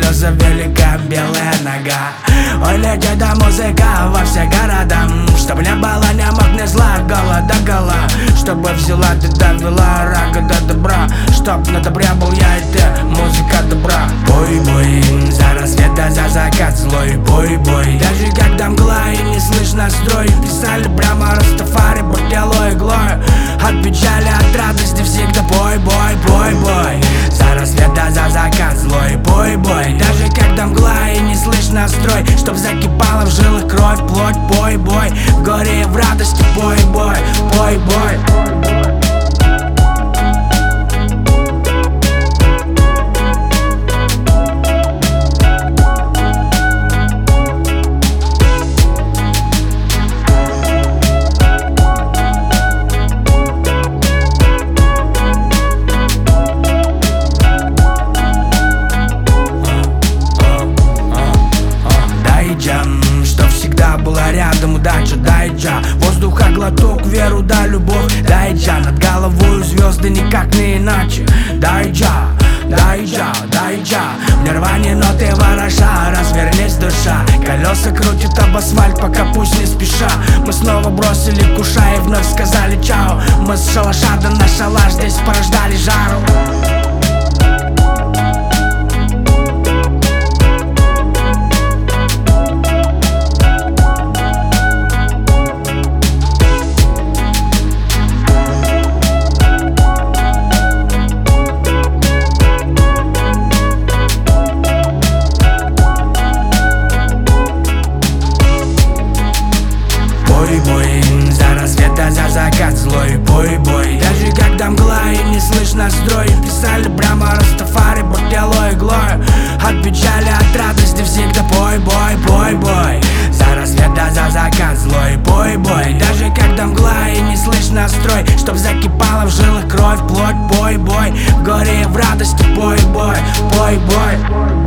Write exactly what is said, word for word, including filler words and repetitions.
слезы велика белая нога. Ой, летит эта музыка во все города, чтоб не было ни мук, ни зла, голода, гола. Чтобы взяла ты довела рага до добра, чтоб на добре был я и ты, музыка добра. Бой-бой, за рассвет да за закат злой, бой-бой. Даже когда мгла и не слышно строй, писали прямо Растафари, буртело иглой. От печали, от радости всегда бой-бой, бой-бой. За рассвет да за закат злой, бой-бой. Даже когда мгла и не слышно строй, чтоб закипала в жилах кровь, плоть, бой-бой. В горе и в радости бой-бой, бой-бой. Что всегда была рядом удача, дай джа. Воздуха глоток, веру да любовь, дай джа. Над головой звезды никак не иначе, дай джа, дай джа, дай джа. В нирване ноты вороша, развернись душа. Колеса крутят об асфальт, пока пусть не спеша. Мы снова бросили куша и вновь сказали чао. Мы с шалаша да на шалаш здесь порождали жару. Бой-бой, за рассвет да за закат злой, бой-бой. Даже когда мгла и не слышно строй, писали прямо Растафари, буртело иглой. От печали, от радости всегда бой-бой, бой-бой. За рассвет да за закат злой, бой-бой. Даже когда мгла и не слышно строй, чтоб закипала в жилах кровь, плоть, бой-бой. В горе и в радости бой-бой, бой-бой.